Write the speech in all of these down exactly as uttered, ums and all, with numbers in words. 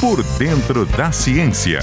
Por Dentro da Ciência.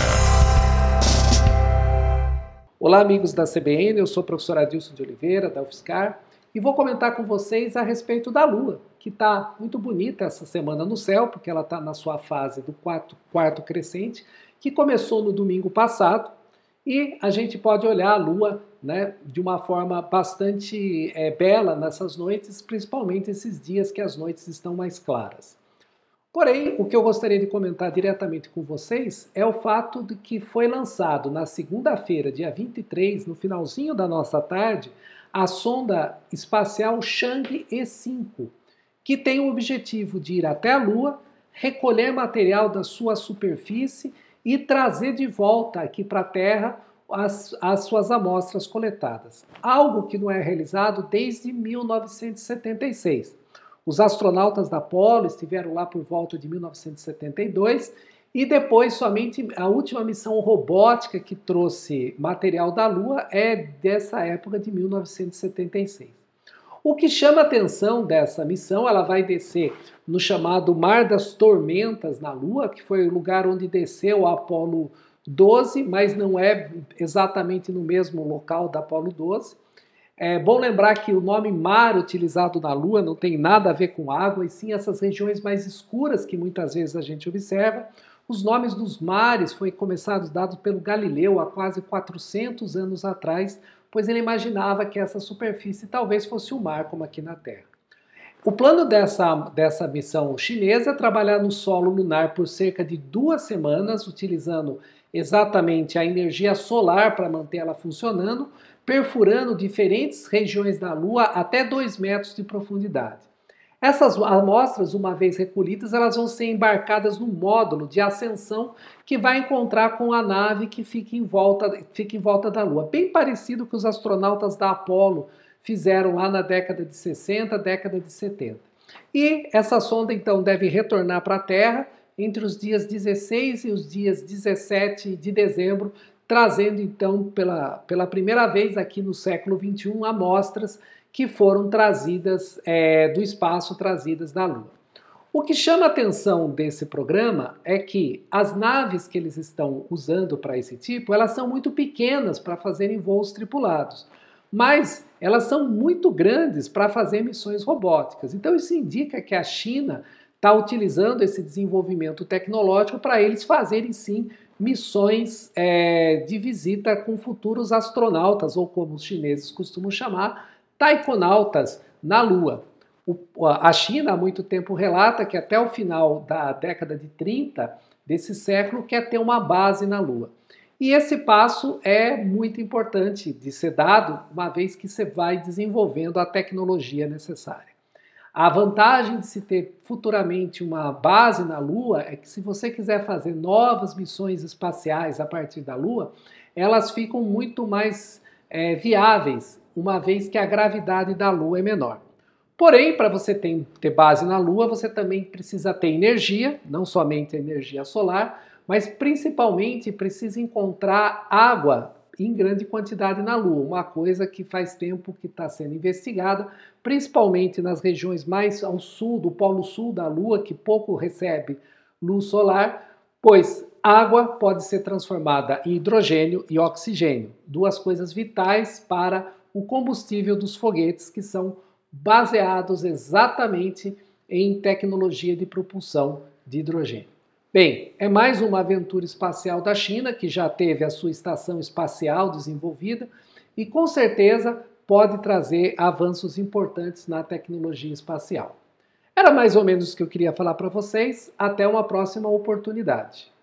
Olá, amigos da C B N, eu sou o professor Adilson de Oliveira, da UFSCar, e vou comentar com vocês a respeito da Lua, que está muito bonita essa semana no céu, porque ela está na sua fase do quarto, quarto crescente, que começou no domingo passado, e a gente pode olhar a Lua, né, de uma forma bastante é, bela nessas noites, principalmente esses dias que as noites estão mais claras. Porém, o que eu gostaria de comentar diretamente com vocês é o fato de que foi lançado na segunda-feira, dia vinte e três, no finalzinho da nossa tarde, a sonda espacial Chang'e E cinco, que tem o objetivo de ir até a Lua, recolher material da sua superfície e trazer de volta aqui para a Terra as, as suas amostras coletadas. Algo que não é realizado desde mil novecentos e setenta e seis. Os astronautas da Apollo estiveram lá por volta de mil novecentos e setenta e dois e depois somente a última missão robótica que trouxe material da Lua é dessa época de mil novecentos e setenta e seis. O que chama a atenção dessa missão, ela vai descer no chamado Mar das Tormentas na Lua, que foi o lugar onde desceu a Apollo doze, mas não é exatamente no mesmo local da Apollo doze. É bom lembrar que o nome mar utilizado na Lua não tem nada a ver com água, e sim essas regiões mais escuras que muitas vezes a gente observa. Os nomes dos mares foram começados dados pelo Galileu há quase quatrocentos anos atrás, pois ele imaginava que essa superfície talvez fosse o mar, como aqui na Terra. O plano dessa, dessa missão chinesa é trabalhar no solo lunar por cerca de duas semanas, utilizando exatamente a energia solar para manter ela funcionando, perfurando diferentes regiões da Lua até dois metros de profundidade. Essas amostras, uma vez recolhidas, elas vão ser embarcadas no módulo de ascensão que vai encontrar com a nave que fica em volta, fica em volta da Lua. Bem parecido com os astronautas da Apollo fizeram lá na década de sessenta, década de setenta. E essa sonda, então, deve retornar para a Terra entre os dias dezesseis e os dias dezessete de dezembro, trazendo, então, pela, pela primeira vez aqui no século vinte e um, amostras que foram trazidas é, do espaço, trazidas da Lua. O que chama a atenção desse programa é que as naves que eles estão usando para esse tipo, elas são muito pequenas para fazerem voos tripulados, mas elas são muito grandes para fazer missões robóticas. Então isso indica que a China está utilizando esse desenvolvimento tecnológico para eles fazerem, sim, missões é, de visita com futuros astronautas, ou como os chineses costumam chamar, taikonautas, na Lua. O, a China há muito tempo relata que até o final da década de trinta desse século quer ter uma base na Lua. E esse passo é muito importante de ser dado, uma vez que você vai desenvolvendo a tecnologia necessária. A vantagem de se ter futuramente uma base na Lua é que, se você quiser fazer novas missões espaciais a partir da Lua, elas ficam muito mais é, viáveis, uma vez que a gravidade da Lua é menor. Porém, para você ter, ter base na Lua, você também precisa ter energia, não somente a energia solar, mas principalmente precisa encontrar água em grande quantidade na Lua, uma coisa que faz tempo que está sendo investigada, principalmente nas regiões mais ao sul, do polo sul da Lua, que pouco recebe luz solar, pois água pode ser transformada em hidrogênio e oxigênio, duas coisas vitais para o combustível dos foguetes, que são baseados exatamente em tecnologia de propulsão de hidrogênio. Bem, é mais uma aventura espacial da China, que já teve a sua estação espacial desenvolvida e com certeza pode trazer avanços importantes na tecnologia espacial. Era mais ou menos o que eu queria falar para vocês. Até uma próxima oportunidade.